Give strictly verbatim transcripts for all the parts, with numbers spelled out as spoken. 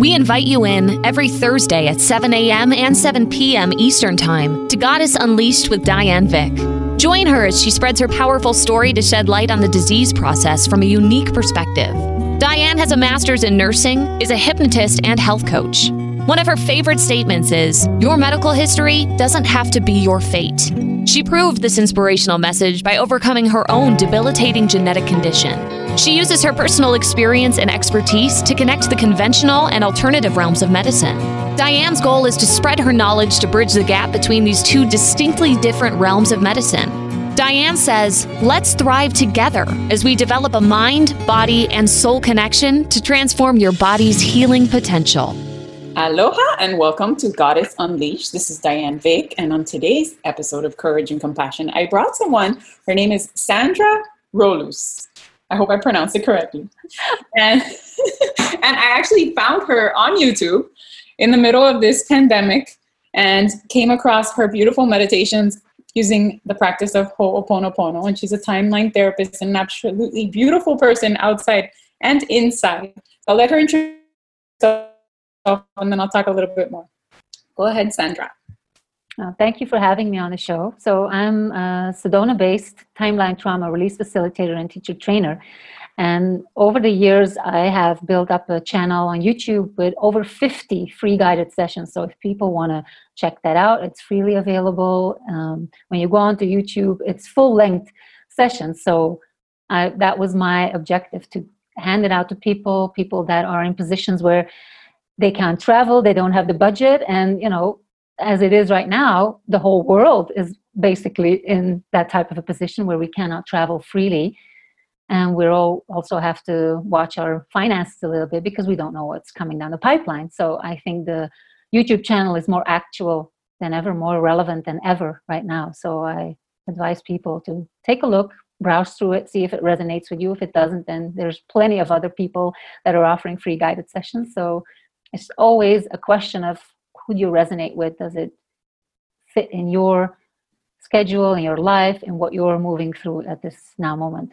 We invite you in every Thursday at seven a.m. and seven p.m. Eastern Time to Goddess Unleashed with Diane Vick. Join her as she spreads her powerful story to shed light on the disease process from a unique perspective. Diane has a master's in nursing, is a hypnotist and health coach. One of her favorite statements is, "Your medical history doesn't have to be your fate." She proved this inspirational message by overcoming her own debilitating genetic condition. She uses her personal experience and expertise to connect the conventional and alternative realms of medicine. Diane's goal is to spread her knowledge to bridge the gap between these two distinctly different realms of medicine. Diane says, "Let's thrive together as we develop a mind, body, and soul connection to transform your body's healing potential." Aloha and welcome to Goddess Unleashed. This is Diane Vick, and on today's episode of Courage and Compassion, I brought someone. Her name is Sandra Rolus. I hope I pronounced it correctly. And, and I actually found her on YouTube in the middle of this pandemic and came across her beautiful meditations using the practice of Ho'oponopono. And she's a timeline therapist and an absolutely beautiful person outside and inside. I'll let her introduce herself and then I'll talk a little bit more. Go ahead, Sandra. Uh, thank you for having me on the show. So I'm a Sedona-based timeline trauma release facilitator and teacher trainer. And over the years, I have built up a channel on YouTube with over fifty free guided sessions. So if people want to check that out, it's freely available. Um, when you go onto YouTube, it's full-length sessions. So I, that was my objective, to hand it out to people, people that are in positions where they can't travel, they don't have the budget, and, you know, as it is right now, the whole world is basically in that type of a position where we cannot travel freely. And we all also have to watch our finances a little bit because we don't know what's coming down the pipeline. So I think the YouTube channel is more actual than ever, more relevant than ever right now. So I advise people to take a look, browse through it, see if it resonates with you. If it doesn't, then there's plenty of other people that are offering free guided sessions. So it's always a question of who do you resonate with? Does it fit in your schedule, in your life, and what you're moving through at this now moment?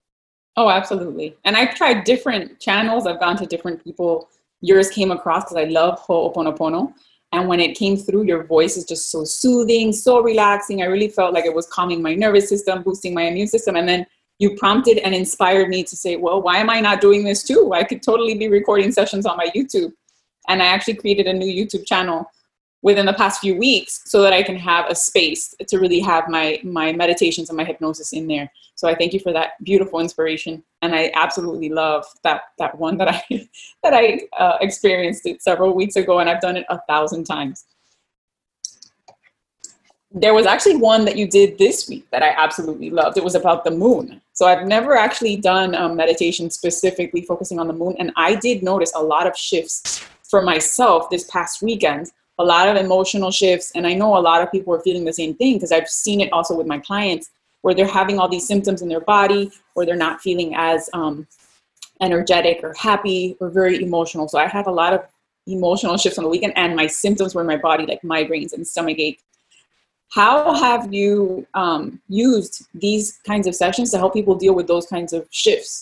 Oh, absolutely. And I've tried different channels. I've gone to different people. Yours came across because I love Ho'oponopono. And when it came through, your voice is just so soothing, so relaxing. I really felt like it was calming my nervous system, boosting my immune system. And then you prompted and inspired me to say, well, why am I not doing this too? I could totally be recording sessions on my YouTube. And I actually created a new YouTube channel within the past few weeks so that I can have a space to really have my, my meditations and my hypnosis in there. So I thank you for that beautiful inspiration. And I absolutely love that, that one that I, that I uh, experienced it several weeks ago, and I've done it a thousand times. There was actually one that you did this week that I absolutely loved. It was about the moon. So I've never actually done um, meditation specifically focusing on the moon. And I did notice a lot of shifts for myself this past weekend, a lot of emotional shifts. And I know a lot of people are feeling the same thing because I've seen it also with my clients where they're having all these symptoms in their body, or they're not feeling as um, energetic or happy or very emotional. So I had a lot of emotional shifts on the weekend, and my symptoms were in my body, like migraines and stomach ache. How have you um, used these kinds of sessions to help people deal with those kinds of shifts?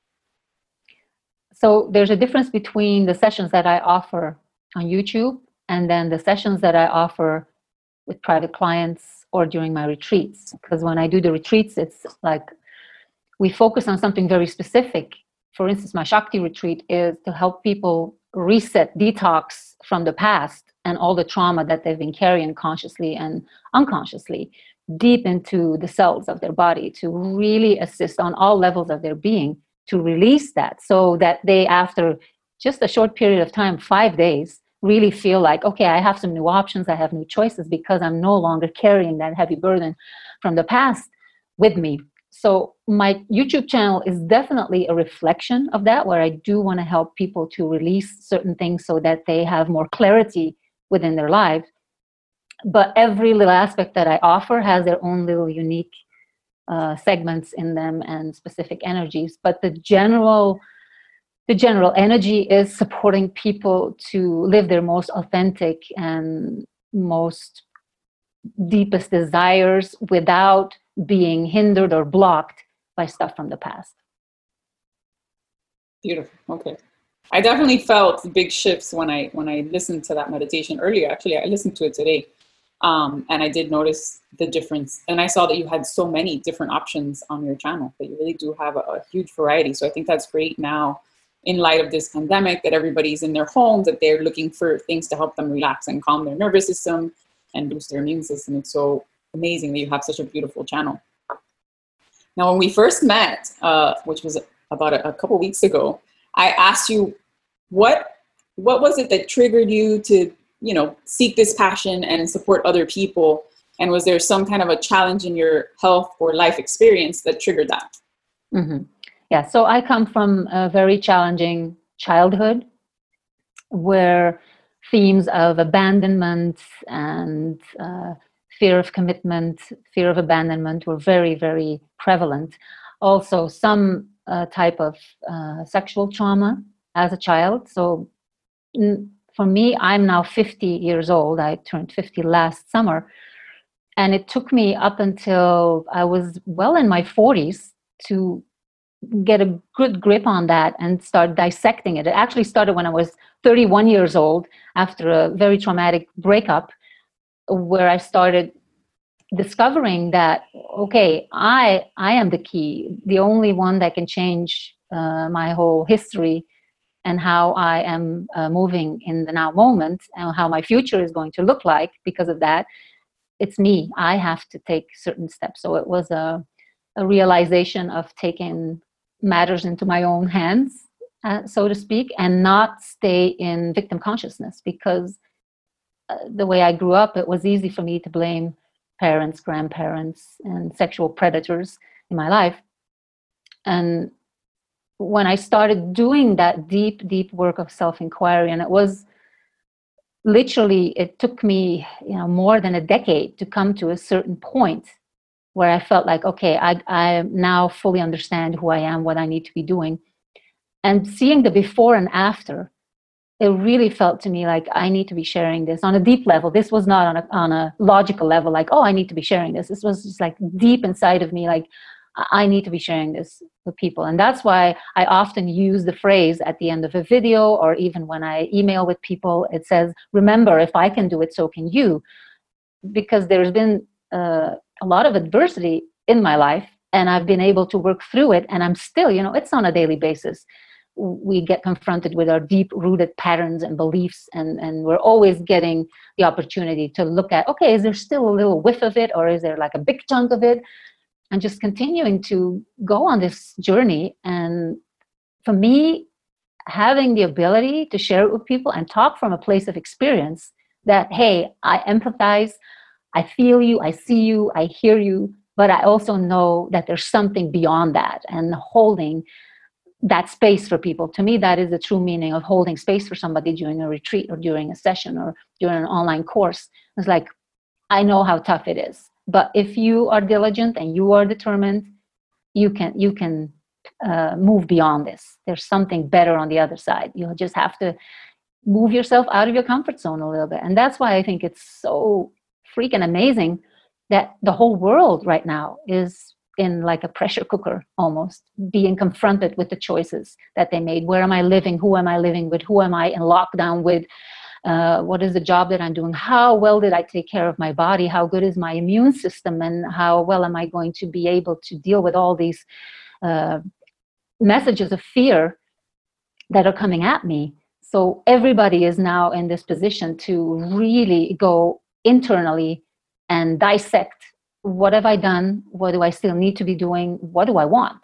So there's a difference between the sessions that I offer on YouTube and then the sessions that I offer with private clients or during my retreats. Because when I do the retreats, it's like we focus on something very specific. For instance, my Shakti retreat is to help people reset, detox from the past and all the trauma that they've been carrying consciously and unconsciously deep into the cells of their body, to really assist on all levels of their being to release that, so that they, after just a short period of time, five days, really feel like, okay, I have some new options, I have new choices, because I'm no longer carrying that heavy burden from the past with me. So my YouTube channel is definitely a reflection of that, where I do want to help people to release certain things so that they have more clarity within their lives. But every little aspect that I offer has their own little unique Uh, segments in them and specific energies, but the general the general energy is supporting people to live their most authentic and most deepest desires without being hindered or blocked by stuff from the past. Beautiful. Okay. I definitely felt big shifts when I when I listened to that meditation earlier. Actually, I listened to it today, um, and I did notice the difference. And I saw that you had so many different options on your channel. That you really do have a, a huge variety. So I think that's great now, in light of this pandemic, that everybody's in their homes, that they're looking for things to help them relax and calm their nervous system and boost their immune system. It's so amazing that you have such a beautiful channel. Now, when we first met, uh, which was about a, a couple weeks ago, I asked you, what what was it that triggered you to, you know, seek this passion and support other people? And was there some kind of a challenge in your health or life experience that triggered that? Mm-hmm. Yeah, so I come from a very challenging childhood where themes of abandonment and uh, fear of commitment, fear of abandonment were very, very prevalent. Also, some uh, type of uh, sexual trauma as a child. So n- for me, I'm now fifty years old. I turned fifty last summer. And it took me up until I was well in my forties to get a good grip on that and start dissecting it. It actually started when I was thirty-one years old after a very traumatic breakup, where I started discovering that, okay, I I am the key, the only one that can change uh, my whole history and how I am uh, moving in the now moment and how my future is going to look like because of that. It's me. I have to take certain steps. So it was a, a realization of taking matters into my own hands, uh, so to speak, and not stay in victim consciousness, because uh, the way I grew up, it was easy for me to blame parents, grandparents, and sexual predators in my life. And when I started doing that deep, deep work of self-inquiry, and it was literally, it took me, you know, more than a decade to come to a certain point where I felt like, okay, I, I now fully understand who I am, what I need to be doing. And seeing the before and after, it really felt to me like I need to be sharing this on a deep level. This was not on a, on a logical level, like, oh, I need to be sharing this. This was just like deep inside of me, like, I need to be sharing this with people. And that's why I often use the phrase at the end of a video, or even when I email with people, it says, remember, if I can do it, so can you. Because there's been uh, a lot of adversity in my life, and I've been able to work through it. And I'm still, you know, it's on a daily basis. We get confronted with our deep-rooted patterns and beliefs, and, and we're always getting the opportunity to look at, okay, is there still a little whiff of it, or is there like a big chunk of it? And just continuing to go on this journey. And for me, having the ability to share it with people and talk from a place of experience that, hey, I empathize, I feel you, I see you, I hear you, but I also know that there's something beyond that, and holding that space for people. To me, that is the true meaning of holding space for somebody during a retreat or during a session or during an online course. It's like, I know how tough it is, but if you are diligent and you are determined, you can you can uh, move beyond this. There's something better on the other side. You'll just have to move yourself out of your comfort zone a little bit. And that's why I think it's so freaking amazing that the whole world right now is in like a pressure cooker, almost being confronted with the choices that they made. Where am I living? Who am I living with? Who am I in lockdown with? Uh, what is the job that I'm doing? How well did I take care of my body? How good is my immune system? And how well am I going to be able to deal with all these uh, messages of fear that are coming at me? So everybody is now in this position to really go internally and dissect, what have I done? What do I still need to be doing? What do I want?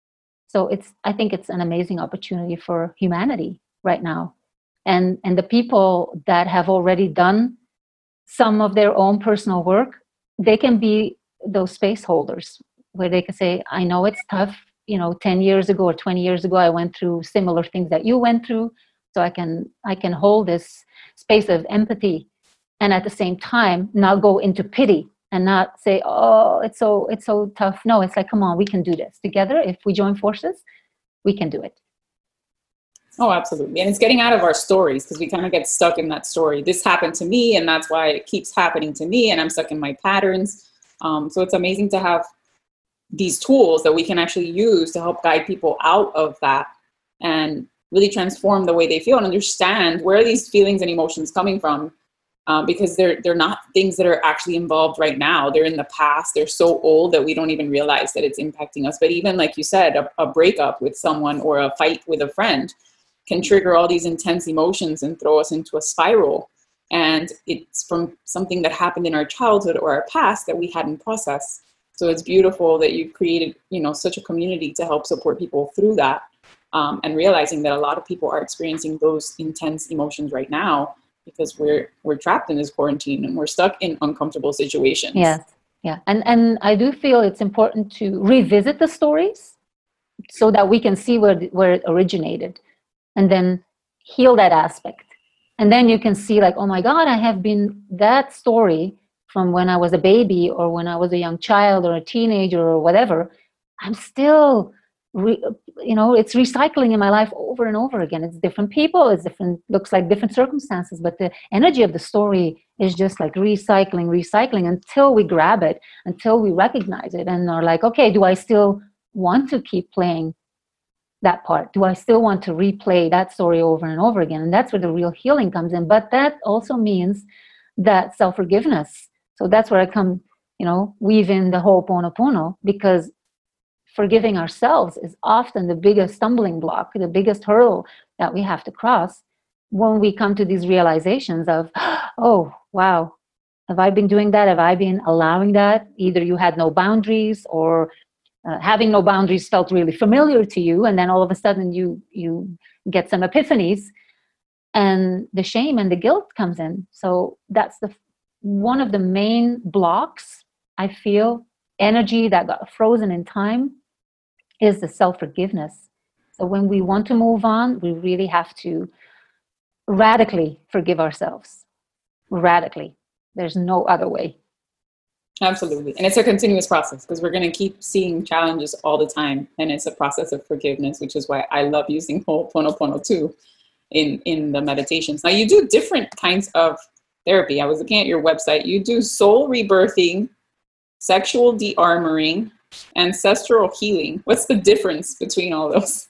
So it's, I think it's an amazing opportunity for humanity right now. And, and the people that have already done some of their own personal work, they can be those space holders where they can say, I know it's tough. You know, ten years ago or twenty years ago, I went through similar things that you went through. So I can, I can hold this space of empathy, and at the same time, not go into pity and not say, oh, it's so, it's so tough. No, it's like, come on, we can do this together. If we join forces, we can do it. Oh, absolutely. And it's getting out of our stories, because we kind of get stuck in that story. This happened to me, and that's why it keeps happening to me, and I'm stuck in my patterns. Um, so it's amazing to have these tools that we can actually use to help guide people out of that and really transform the way they feel and understand where are these feelings and emotions coming from. Um, because they're they're not things that are actually involved right now. They're in the past. They're so old that we don't even realize that it's impacting us. But even like you said, a, a breakup with someone or a fight with a friend can trigger all these intense emotions and throw us into a spiral. And it's from something that happened in our childhood or our past that we hadn't processed. So it's beautiful that you've created, you know, such a community to help support people through that, um, and realizing that a lot of people are experiencing those intense emotions right now because we're we're trapped in this quarantine and we're stuck in uncomfortable situations. Yes, yeah, and and I do feel it's important to revisit the stories so that we can see where where it originated, and then heal that aspect. And then you can see like, oh my God, I have been that story from when I was a baby or when I was a young child or a teenager or whatever. I'm still, re, you know, it's recycling in my life over and over again. It's different people, it's different, looks like different circumstances, but the energy of the story is just like recycling, recycling until we grab it, until we recognize it and are like, okay, do I still want to keep playing that part? Do I still want to replay that story over and over again? And that's where the real healing comes in. But that also means that self-forgiveness. So that's where I come, you know, weave in the Ho'oponopono, because forgiving ourselves is often the biggest stumbling block, the biggest hurdle that we have to cross when we come to these realizations of, oh, wow, have I been doing that? Have I been allowing that? Either you had no boundaries, or Uh, having no boundaries felt really familiar to you, and then all of a sudden you you get some epiphanies, and the shame and the guilt comes in. So that's the one of the main blocks, I feel, energy that got frozen in time, is the self-forgiveness. So when we want to move on, we really have to radically forgive ourselves. Radically. There's no other way. Absolutely. And it's a continuous process because we're going to keep seeing challenges all the time. And it's a process of forgiveness, which is why I love using Ho'oponopono too in, in the meditations. Now, you do different kinds of therapy. I was looking at your website. You do soul rebirthing, sexual de-armoring, ancestral healing. What's the difference between all those?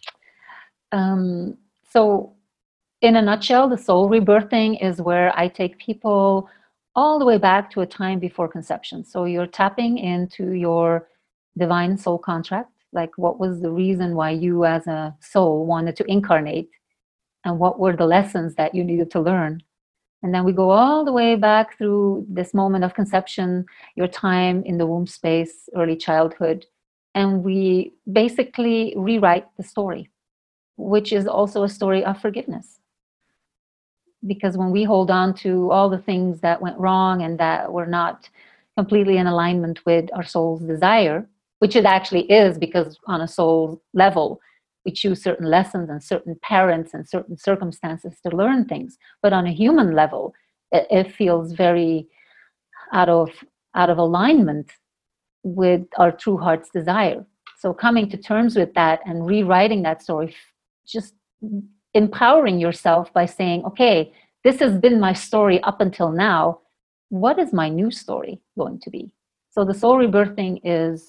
Um, so in a nutshell, the soul rebirthing is where I take people all the way back to a time before conception. So you're tapping into your divine soul contract, like what was the reason why you as a soul wanted to incarnate, and what were the lessons that you needed to learn. And then we go all the way back through this moment of conception, your time in the womb space, early childhood, and we basically rewrite the story, which is also a story of forgiveness. Because when we hold on to all the things that went wrong and that were not completely in alignment with our soul's desire, which it actually is, because on a soul level, we choose certain lessons and certain parents and certain circumstances to learn things. But on a human level, it, it feels very out of, out of alignment with our true heart's desire. So coming to terms with that and rewriting that story, just empowering yourself by saying, okay, this has been my story up until now. What is my new story going to be? So the soul rebirthing is,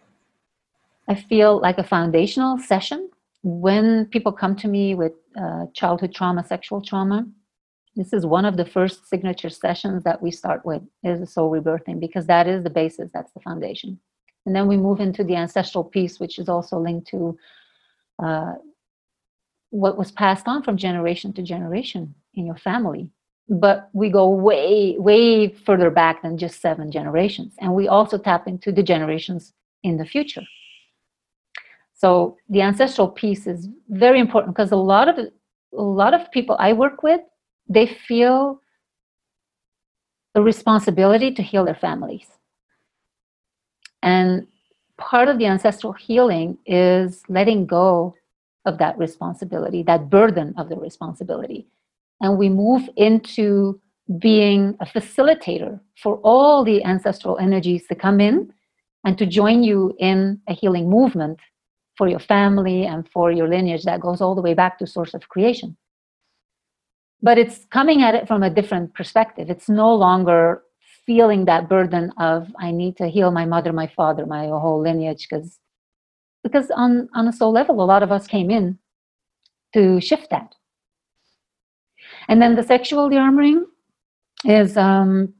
I feel, like a foundational session. When people come to me with uh, childhood trauma, sexual trauma, this is one of the first signature sessions that we start with, is the soul rebirthing, because that is the basis, that's the foundation. And then we move into the ancestral piece, which is also linked to uh, what was passed on from generation to generation in your family. But we go way, way further back than just seven generations. And we also tap into the generations in the future. So the ancestral piece is very important, because a lot of a lot of people I work with, they feel the responsibility to heal their families. And part of the ancestral healing is letting go of that responsibility, that burden of the responsibility. And we move into being a facilitator for all the ancestral energies to come in and to join you in a healing movement for your family and for your lineage that goes all the way back to source of creation. But it's coming at it from a different perspective. It's no longer feeling that burden of, I need to heal my mother, my father, my whole lineage, because Because on, on a soul level, a lot of us came in to shift that. And then the sexual de-armoring is, um,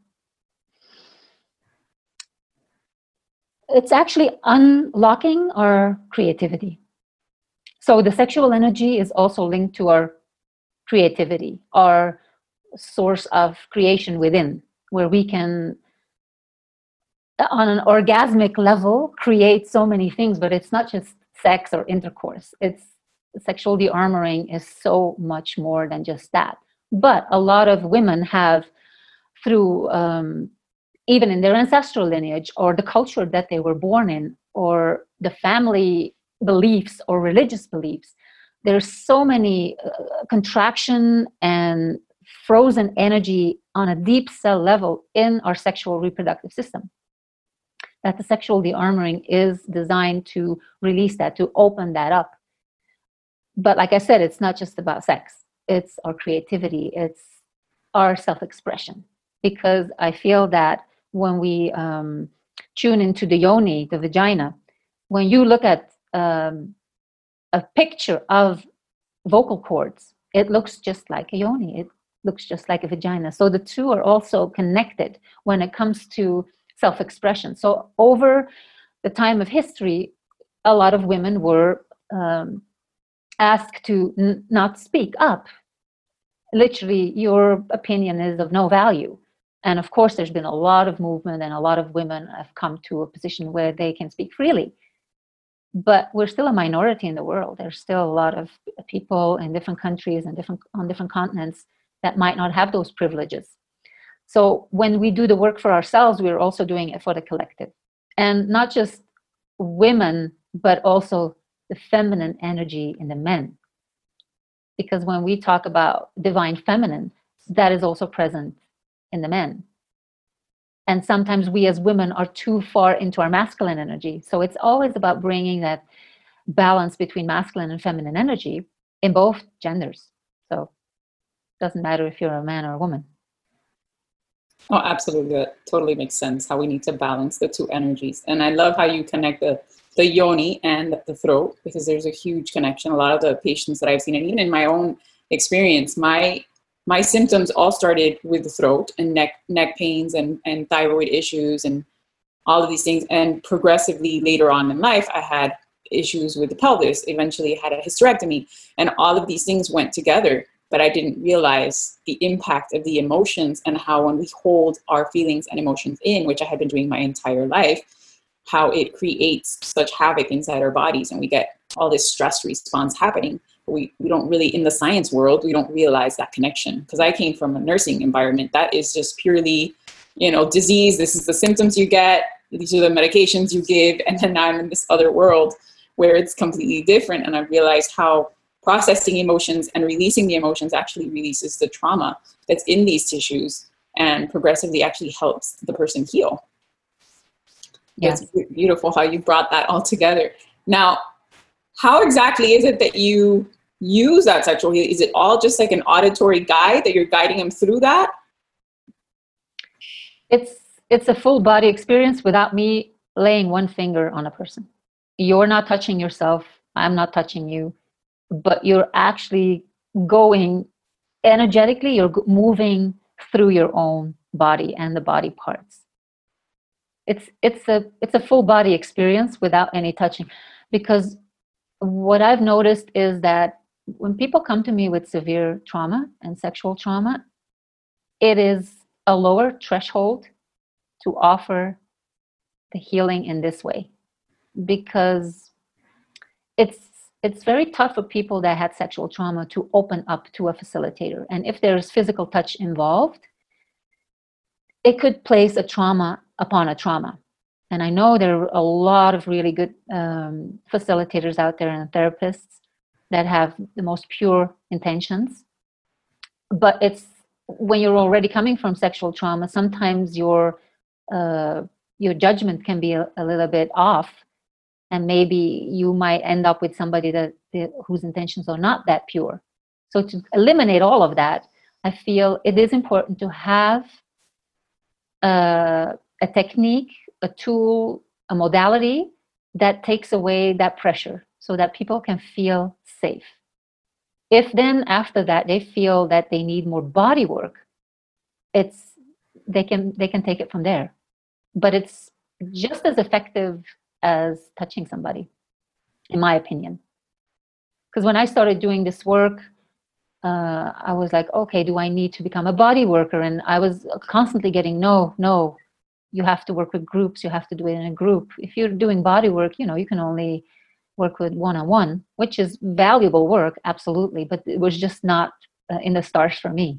it's actually unlocking our creativity. So the sexual energy is also linked to our creativity, our source of creation within, where we can, on an orgasmic level, create so many things. But it's not just sex or intercourse. It's sexual de-armoring is so much more than just that. But a lot of women have, through um, even in their ancestral lineage or the culture that they were born in, or the family beliefs or religious beliefs, there's so many uh, contraction and frozen energy on a deep cell level in our sexual reproductive system, that the sexual de-armoring is designed to release that, to open that up. But like I said, it's not just about sex. It's our creativity. It's our self-expression. Because I feel that when we um, tune into the yoni, the vagina, when you look at um, a picture of vocal cords, it looks just like a yoni. It looks just like a vagina. So the two are also connected when it comes to self-expression. So over the time of history, a lot of women were um, asked to n- not speak up. Literally, your opinion is of no value. And of course, there's been a lot of movement, and a lot of women have come to a position where they can speak freely. But we're still a minority in the world. There's still a lot of people in different countries and different on different continents that might not have those privileges. So when we do the work for ourselves, we're also doing it for the collective. And not just women, but also the feminine energy in the men. Because when we talk about divine feminine, that is also present in the men. And sometimes we as women are too far into our masculine energy. So it's always about bringing that balance between masculine and feminine energy in both genders. So it doesn't matter if you're a man or a woman. Oh, absolutely. That totally makes sense, how we need to balance the two energies. And I love how you connect the, the yoni and the throat, because there's a huge connection. A lot of the patients that I've seen, and even in my own experience, my my symptoms all started with the throat and neck neck pains and, and thyroid issues and all of these things. And progressively later on in life, I had issues with the pelvis, eventually had a hysterectomy, and all of these things went together. But I didn't realize the impact of the emotions and how when we hold our feelings and emotions in, which I had been doing my entire life, how it creates such havoc inside our bodies, and we get all this stress response happening. We, we don't really, in the science world, we don't realize that connection. Because I came from a nursing environment that is just purely, you know, disease. This is the symptoms you get. These are the medications you give. And then now I'm in this other world where it's completely different. And I realized how processing emotions and releasing the emotions actually releases the trauma that's in these tissues and progressively actually helps the person heal. Yes. It's beautiful how you brought that all together. Now, how exactly is it that you use that sexual healing? Is it all just like an auditory guide that you're guiding them through that? It's it's a full body experience without me laying one finger on a person. You're not touching yourself. I'm not touching you. But you're actually going energetically, you're moving through your own body and the body parts. It's it's a it's a full body experience without any touching. Because what I've noticed is that when people come to me with severe trauma and sexual trauma, it is a lower threshold to offer the healing in this way. Because it's It's very tough for people that had sexual trauma to open up to a facilitator. And if there's physical touch involved, it could place a trauma upon a trauma. And I know there are a lot of really good um, facilitators out there and therapists that have the most pure intentions. But it's when you're already coming from sexual trauma, sometimes your uh, your judgment can be a, a little bit off. And maybe you might end up with somebody that, that whose intentions are not that pure. So to eliminate all of that, I feel it is important to have a, a technique, a tool, a modality that takes away that pressure so that people can feel safe. If then after that they feel that they need more body work, it's they can they can take it from there. But it's just as effective as touching somebody, in my opinion. Because when I started doing this work, uh, I was like, okay, do I need to become a body worker? And I was constantly getting, no, no, you have to work with groups. You have to do it in a group. If you're doing body work, you know, you can only work with one-on-one, which is valuable work, absolutely. But it was just not uh, in the stars for me.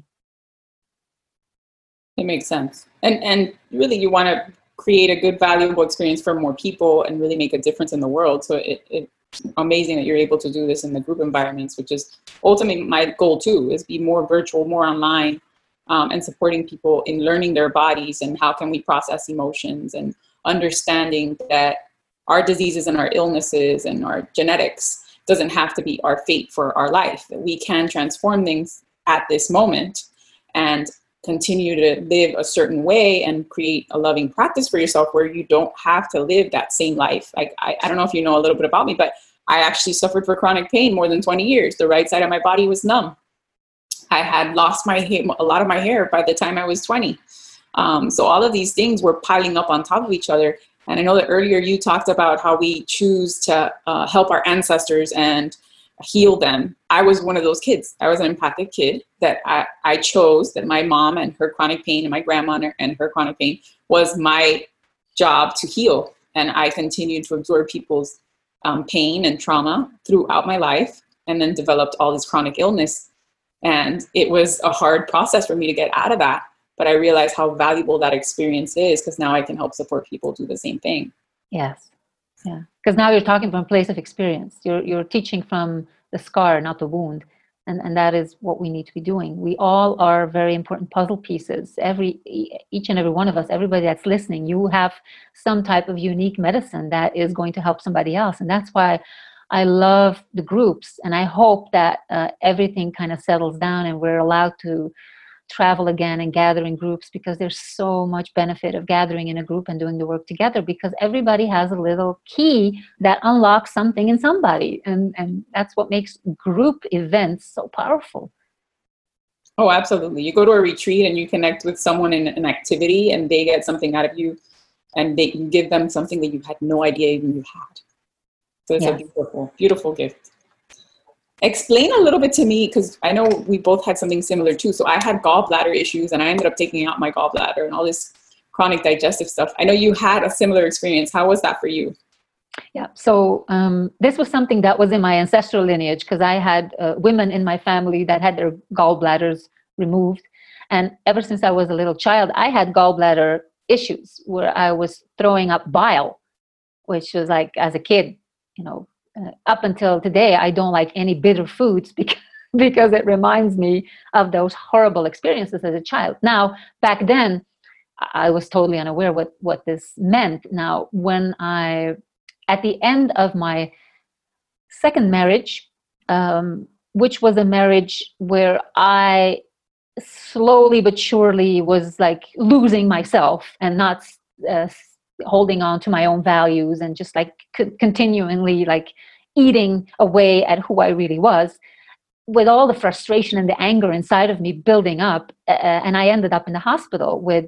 It makes sense. And and really you want to create a good, valuable experience for more people and really make a difference in the world. So it, it's amazing that you're able to do this in the group environments, which is ultimately my goal too, is be more virtual, more online, um, and supporting people in learning their bodies and how can we process emotions and understanding that our diseases and our illnesses and our genetics doesn't have to be our fate for our life, that we can transform things at this moment and continue to live a certain way and create a loving practice for yourself where you don't have to live that same life. Like, I, I don't know if you know a little bit about me, but I actually suffered for chronic pain more than twenty years. The right side of my body was numb. I had lost my hair, a lot of my hair by the time I was twenty. Um, so all of these things were piling up on top of each other. And I know that earlier you talked about how we choose to uh, help our ancestors and heal them. I was one of those kids. I was an empathic kid that I, I chose that my mom and her chronic pain and my grandma and her chronic pain was my job to heal. And I continued to absorb people's um, pain and trauma throughout my life and then developed all this chronic illness. And it was a hard process for me to get out of that. But I realized how valuable that experience is because now I can help support people do the same thing. Yes. Yeah. Because now you're talking from a place of experience. You're you're teaching from the scar, not the wound. And and that is what we need to be doing. We all are very important puzzle pieces. Every each and every one of us, everybody that's listening, you have some type of unique medicine that is going to help somebody else. And that's why I love the groups. And I hope that uh, everything kind of settles down and we're allowed to travel again and gather in groups, because there's so much benefit of gathering in a group and doing the work together, because everybody has a little key that unlocks something in somebody. And, and that's what makes group events so powerful. Oh, absolutely. You go to a retreat and you connect with someone in an activity and they get something out of you and they you give them something that you had no idea even you had. So it's yes. a beautiful, beautiful gift. Explain a little bit to me, because I know we both had something similar too. So I had gallbladder issues and I ended up taking out my gallbladder and all this chronic digestive stuff. I know you had a similar experience. How was that for you? Yeah, so um, this was something that was in my ancestral lineage, because I had uh, women in my family that had their gallbladders removed. And ever since I was a little child, I had gallbladder issues where I was throwing up bile, which was like, as a kid, you know, Uh, up until today, I don't like any bitter foods because, because it reminds me of those horrible experiences as a child. Now, back then, I was totally unaware what, what this meant. Now, when I, at the end of my second marriage, um, which was a marriage where I slowly but surely was like losing myself and not uh, holding on to my own values and just like c- continually like eating away at who I really was, with all the frustration and the anger inside of me building up. Uh, and I ended up in the hospital with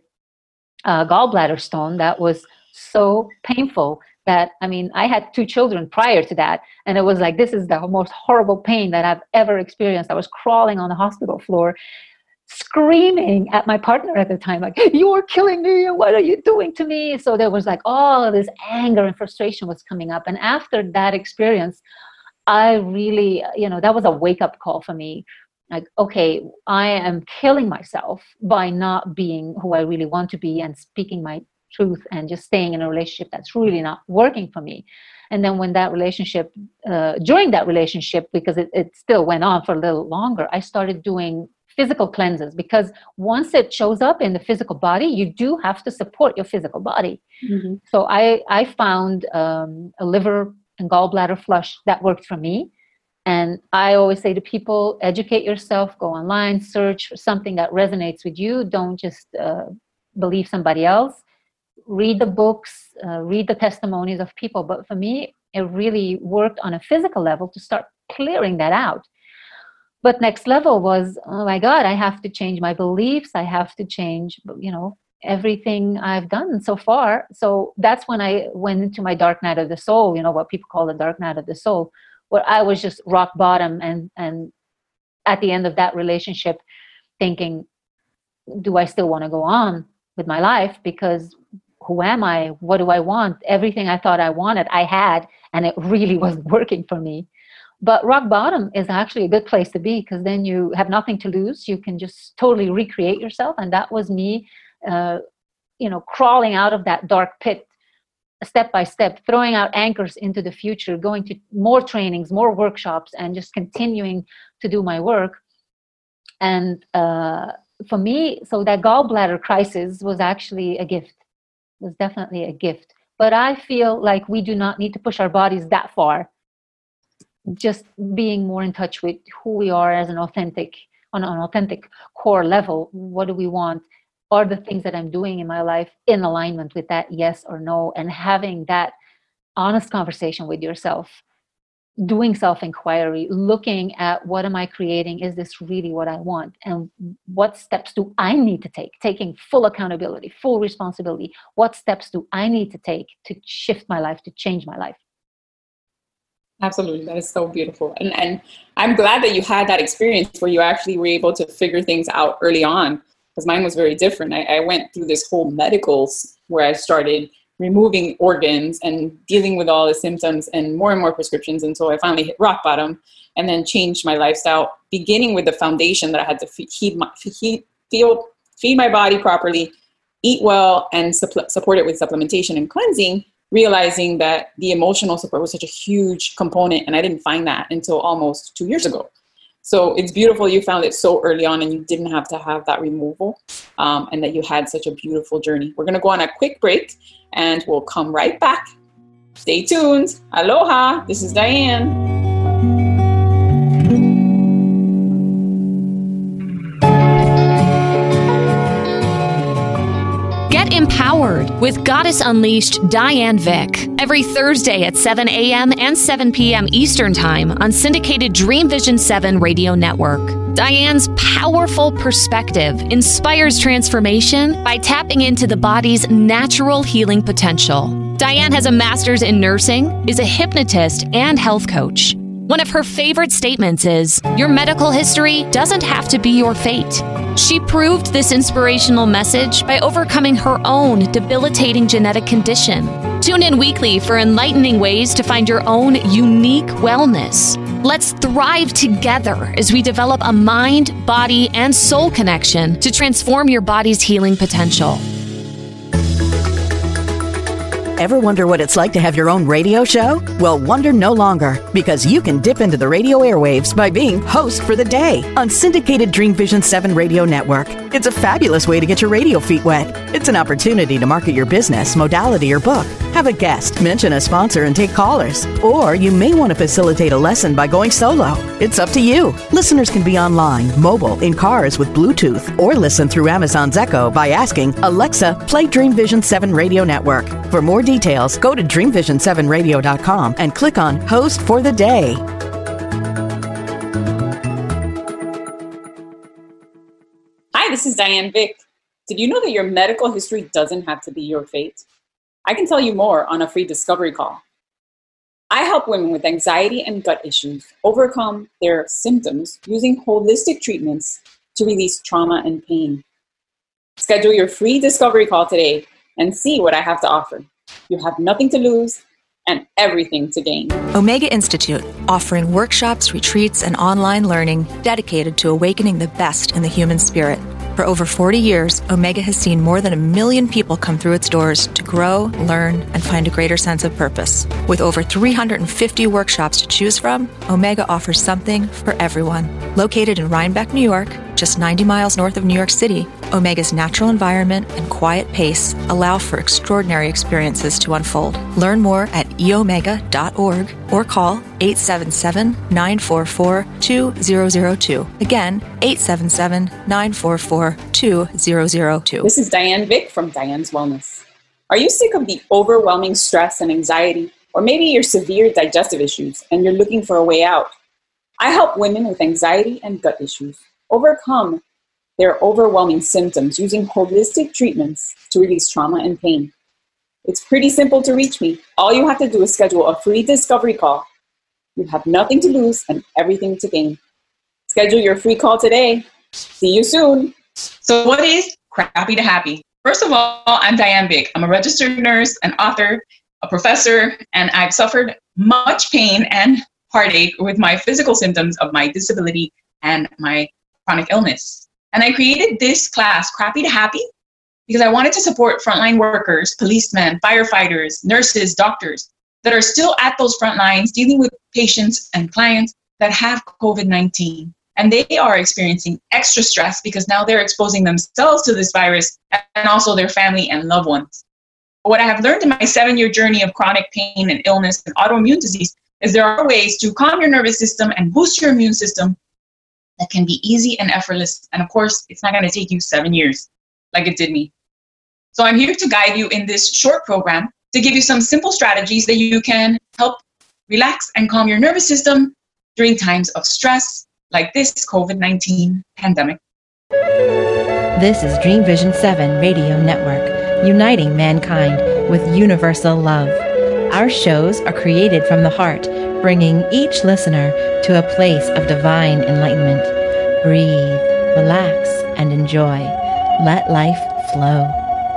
a gallbladder stone that was so painful that, I mean, I had two children prior to that. And it was like, this is the most horrible pain that I've ever experienced. I was crawling on the hospital floor, screaming at my partner at the time, like, you are killing me, and what are you doing to me? So there was like all this anger and frustration was coming up. And after that experience, I really, you know, that was a wake-up call for me. Like, okay, I am killing myself by not being who I really want to be and speaking my truth and just staying in a relationship that's really not working for me. And then when that relationship, uh, during that relationship, because it, it still went on for a little longer, I started doing physical cleanses, because once it shows up in the physical body, you do have to support your physical body. Mm-hmm. So I, I found um, a liver and gallbladder flush that worked for me. And I always say to people, educate yourself, go online, search for something that resonates with you. Don't just uh, believe somebody else. Read the books, uh, read the testimonies of people. But for me, it really worked on a physical level to start clearing that out. But next level was, oh my God, I have to change my beliefs. I have to change, you know, everything I've done so far. So that's when I went into my dark night of the soul, you know, what people call the dark night of the soul, where I was just rock bottom. And, and at the end of that relationship, thinking, do I still want to go on with my life? Because who am I? What do I want? Everything I thought I wanted, I had, and it really wasn't working for me. But rock bottom is actually a good place to be, because then you have nothing to lose. You can just totally recreate yourself. And that was me, uh, you know, crawling out of that dark pit, step by step, throwing out anchors into the future, going to more trainings, more workshops, and just continuing to do my work. And uh, for me, so that gallbladder crisis was actually a gift. It was definitely a gift. But I feel like we do not need to push our bodies that far. Just being more in touch with who we are as an authentic, on an authentic core level. What do we want? Are the things that I'm doing in my life in alignment with that, yes or no? And having that honest conversation with yourself, doing self-inquiry, looking at what am I creating? Is this really what I want? And what steps do I need to take? Taking full accountability, full responsibility. What steps do I need to take to shift my life, to change my life? Absolutely. That is so beautiful. And and I'm glad that you had that experience where you actually were able to figure things out early on, because mine was very different. I, I went through this whole medicals where I started removing organs and dealing with all the symptoms and more and more prescriptions until I finally hit rock bottom, and then changed my lifestyle, beginning with the foundation that I had to feed, my, feed, feel, feed my body properly, eat well, and supl- support it with supplementation and cleansing, realizing that the emotional support was such a huge component, and I didn't find that until almost two years ago. So it's beautiful you found it so early on and you didn't have to have that removal, um, and that you had such a beautiful journey. We're going to go on a quick break and we'll come right back. Stay tuned. Aloha. This is Diane. Empowered with Goddess Unleashed Diane Vick every Thursday at seven a.m. and seven p.m. Eastern Time on syndicated Dream Vision seven Radio Network. Diane's powerful perspective inspires transformation by tapping into the body's natural healing potential. Diane has a master's in nursing, is a hypnotist and health coach. One of her favorite statements is, "Your medical history doesn't have to be your fate." She proved this inspirational message by overcoming her own debilitating genetic condition. Tune in weekly for enlightening ways to find your own unique wellness. Let's thrive together as we develop a mind, body, and soul connection to transform your body's healing potential. Ever wonder what it's like to have your own radio show? Well, wonder no longer, because you can dip into the radio airwaves by being host for the day on syndicated Dream Vision seven Radio Network. It's a fabulous way to get your radio feet wet. It's an opportunity to market your business, modality, or book. Have a guest, mention a sponsor, and take callers. Or you may want to facilitate a lesson by going solo. It's up to you. Listeners can be online, mobile, in cars with Bluetooth, or listen through Amazon's Echo by asking, "Alexa, play Dream Vision seven Radio Network." For more details, go to dream vision seven radio dot com and click on Host for the Day. Hi, this is Diane Vick. Did you know that your medical history doesn't have to be your fate? I can tell you more on a free discovery call. I help women with anxiety and gut issues overcome their symptoms using holistic treatments to release trauma and pain. Schedule your free discovery call today and see what I have to offer. You have nothing to lose and everything to gain. Omega Institute, offering workshops, retreats, and online learning dedicated to awakening the best in the human spirit. For over forty years, Omega has seen more than a million people come through its doors to grow, learn, and find a greater sense of purpose. With over three hundred fifty workshops to choose from, Omega offers something for everyone. Located in Rhinebeck, New York, just ninety miles north of New York City, Omega's natural environment and quiet pace allow for extraordinary experiences to unfold. Learn more at e omega dot org or call eight seven seven, nine four four, two zero zero two. Again, eight seven seven, nine four four, two zero zero two. This is Diane Vick from Diane's Wellness. Are you sick of the overwhelming stress and anxiety, or maybe your severe digestive issues and you're looking for a way out? I help women with anxiety and gut issues overcome their overwhelming symptoms using holistic treatments to release trauma and pain. It's pretty simple to reach me. All you have to do is schedule a free discovery call. You have nothing to lose and everything to gain. Schedule your free call today. See you soon. So what is Crappy to Happy? First of all, I'm Diane Vick. I'm a registered nurse, an author, a professor, and I've suffered much pain and heartache with my physical symptoms of my disability and my chronic illness. And I created this class, Crappy to Happy, because I wanted to support frontline workers, policemen, firefighters, nurses, doctors that are still at those front lines dealing with patients and clients that have COVID nineteen. And they are experiencing extra stress because now they're exposing themselves to this virus and also their family and loved ones. But what I have learned in my seven-year journey of chronic pain and illness and autoimmune disease is there are ways to calm your nervous system and boost your immune system that can be easy and effortless. And of course, it's not going to take you seven years like it did me. So I'm here to guide you in this short program to give you some simple strategies that you can help relax and calm your nervous system during times of stress like this COVID nineteen pandemic. This is Dream Vision seven Radio Network, uniting mankind with universal love. Our shows are created from the heart, bringing each listener to a place of divine enlightenment. Breathe, relax, and enjoy. Let life flow.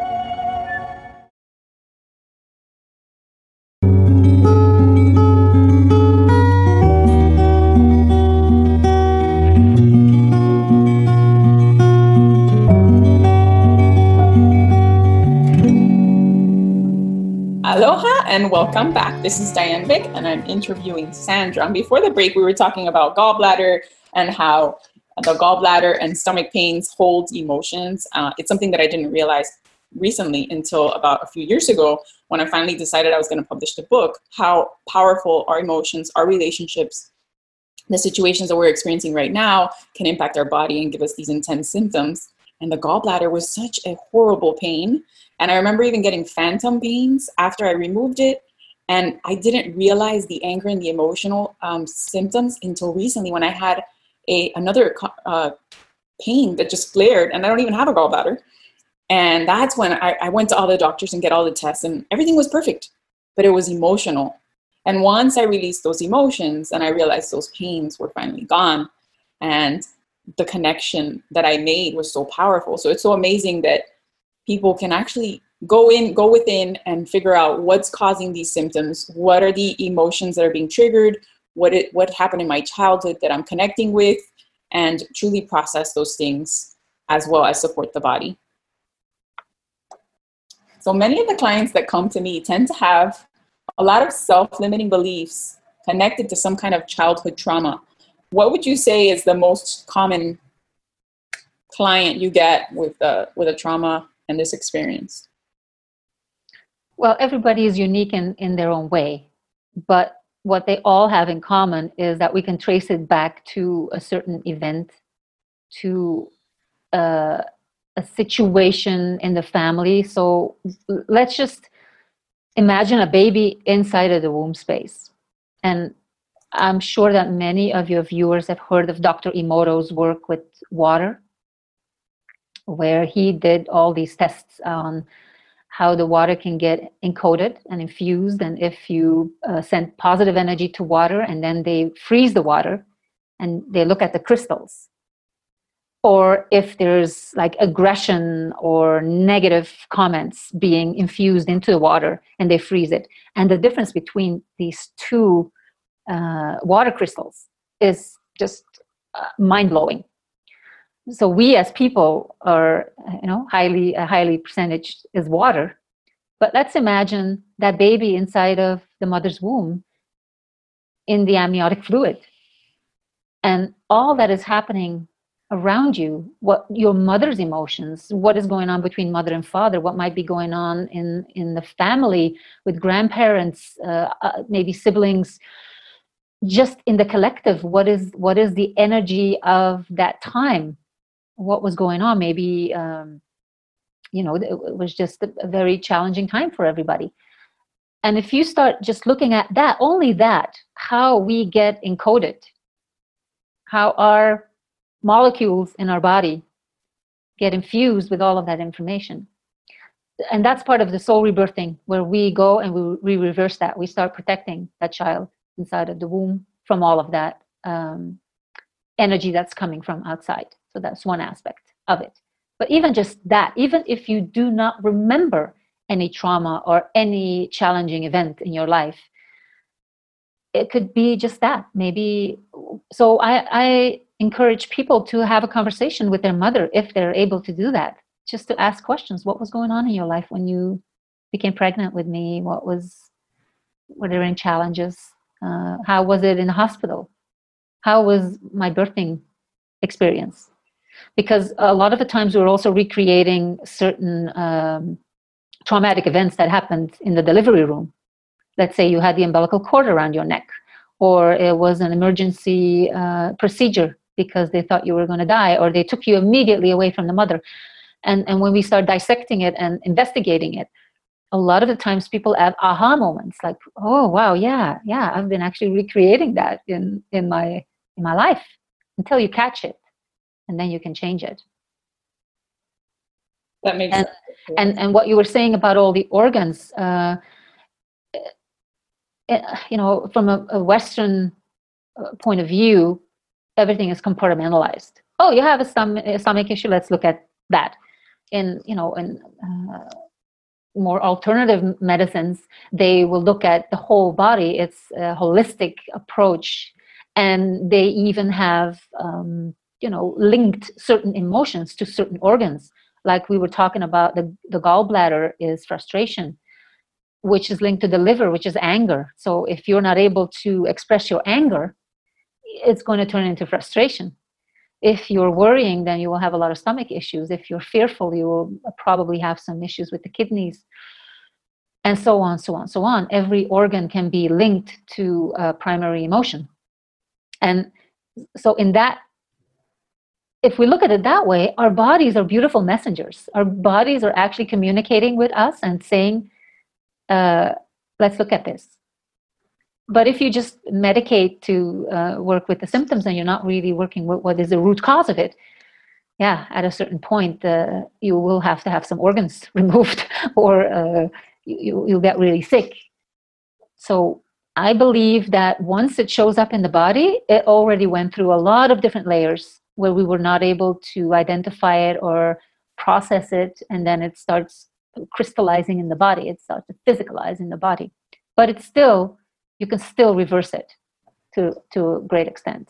Aloha and welcome back. This is Diane Vick and I'm interviewing Sandra. And before the break, we were talking about gallbladder and how the gallbladder and stomach pains hold emotions. Uh, it's something that I didn't realize recently until about a few years ago when I finally decided I was going to publish the book, how powerful our emotions, our relationships, the situations that we're experiencing right now can impact our body and give us these intense symptoms. And the gallbladder was such a horrible pain. And I remember even getting phantom pains after I removed it. And I didn't realize the anger and the emotional um, symptoms until recently when I had a another uh, pain that just flared. And I don't even have a gallbladder. And that's when I, I went to all the doctors and get all the tests and everything was perfect. But it was emotional. And once I released those emotions and I realized those pains were finally gone. And the connection that I made was so powerful. So it's so amazing that people can actually go in, go within and figure out what's causing these symptoms. What are the emotions that are being triggered? What it, what happened in my childhood that I'm connecting with, and truly process those things as well as support the body. So many of the clients that come to me tend to have a lot of self-limiting beliefs connected to some kind of childhood trauma. What would you say is the most common client you get with a, with a trauma and this experience? Well, everybody is unique in, in their own way, but what they all have in common is that we can trace it back to a certain event, to uh, a situation in the family. So let's just imagine a baby inside of the womb space. And I'm sure that many of your viewers have heard of Doctor Emoto's work with water, where he did all these tests on how the water can get encoded and infused. And if you uh, send positive energy to water and then they freeze the water and they look at the crystals, or if there's like aggression or negative comments being infused into the water and they freeze it. And the difference between these two uh, water crystals is just uh, mind-blowing. So we as people are, you know, highly, a highly percentage is water. But let's imagine that baby inside of the mother's womb in the amniotic fluid. And all that is happening around you, what your mother's emotions, what is going on between mother and father, what might be going on in, in the family with grandparents, uh, uh, maybe siblings, just in the collective, what is what is the energy of that time? What was going on? Maybe, um, you know, it was just a, a very challenging time for everybody. And if you start just looking at that, only that, how we get encoded how our molecules in our body get infused with all of that information. And that's part of the soul rebirthing, where we go and we, we reverse that. We start protecting that child inside of the womb from all of that um, energy that's coming from outside. So that's one aspect of it. But even just that, even if you do not remember any trauma or any challenging event in your life, it could be just that. Maybe, so I, I encourage people to have a conversation with their mother if they're able to do that. Just to ask questions. What was going on in your life when you became pregnant with me? What was, were there any challenges? Uh, how was it in the hospital? How was my birthing experience? Because a lot of the times we're also recreating certain um, traumatic events that happened in the delivery room. Let's say you had the umbilical cord around your neck, or it was an emergency uh, procedure because they thought you were going to die, or they took you immediately away from the mother. And, and when we start dissecting it and investigating it, a lot of the times people have aha moments like, oh, wow, yeah, yeah, I've been actually recreating that in, in my in my life, until you catch it. And then you can change it. That makes and, sense. And, and what you were saying about all the organs, uh, you know, from a, a Western point of view, everything is compartmentalized. Oh, you have a stomach, a stomach issue, let's look at that. In, you know, in uh, more alternative medicines, they will look at the whole body. It's a holistic approach. And they even have, um, you know, linked certain emotions to certain organs. Like we were talking about, the, the gallbladder is frustration, which is linked to the liver, which is anger. So if you're not able to express your anger, it's going to turn into frustration. If you're worrying, then you will have a lot of stomach issues. If you're fearful, you will probably have some issues with the kidneys, and so on, so on, so on. Every organ can be linked to a primary emotion. And so in that, if we look at it that way, our bodies are beautiful messengers. Our bodies are actually communicating with us and saying, uh, let's look at this. But if you just medicate to uh, work with the symptoms and you're not really working with what is the root cause of it, yeah, at a certain point, uh, you will have to have some organs removed, or uh, you, you'll get really sick. So I believe that once it shows up in the body, it already went through a lot of different layers where we were not able to identify it or process it, and then it starts crystallizing in the body. It starts to physicalize in the body. But it's still, you can still reverse it to, to a great extent.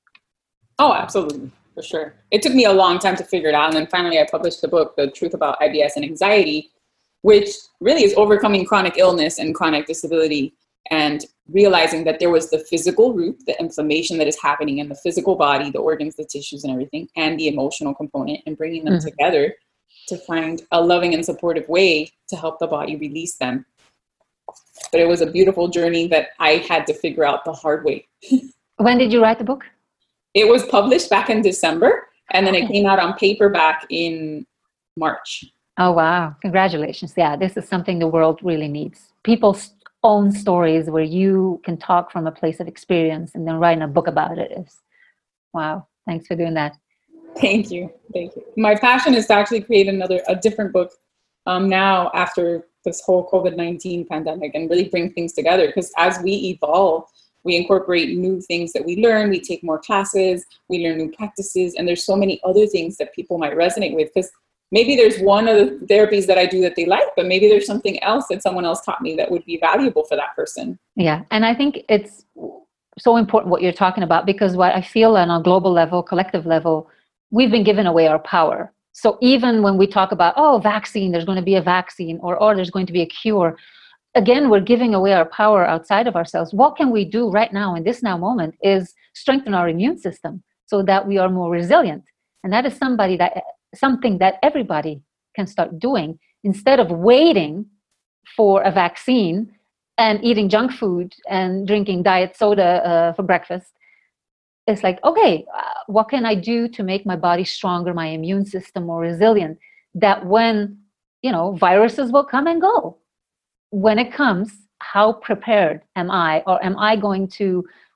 Oh, absolutely, for sure. It took me a long time to figure it out. And then finally I published the book, The Truth About I B S and Anxiety, which really is overcoming chronic illness and chronic disability, and realizing that there was the physical root, the inflammation that is happening in the physical body, the organs, the tissues and everything, and the emotional component, and bringing them mm-hmm. together to find a loving and supportive way to help the body release them. But it was a beautiful journey that I had to figure out the hard way. When did you write the book? It was published back in December, and then it came out on paperback in March. Oh, wow. Congratulations. Yeah, this is something the world really needs. People's own stories where you can talk from a place of experience, and then writing a book about it is, wow. Thanks for doing that. Thank you. Thank you. My passion is to actually create another, a different book um, now after this whole COVID nineteen pandemic, and really bring things together. Because as we evolve, we incorporate new things that we learn, we take more classes, we learn new practices, and there's so many other things that people might resonate with. Because maybe there's one of the therapies that I do that they like, but maybe there's something else that someone else taught me that would be valuable for that person. Yeah, and I think it's so important what you're talking about, because what I feel on a global level, collective level, we've been given away our power. So even when we talk about, oh, vaccine, there's going to be a vaccine, or, or there's going to be a cure, again, we're giving away our power outside of ourselves. What can we do right now in this now moment is strengthen our immune system so that we are more resilient. And that is somebody that something that everybody can start doing, instead of waiting for a vaccine and eating junk food and drinking diet soda uh, for breakfast. It's like, okay, uh, what can I do to make my body stronger, my immune system more resilient, that when, you know, viruses will come and go. When it comes, how prepared am I? Or am I going to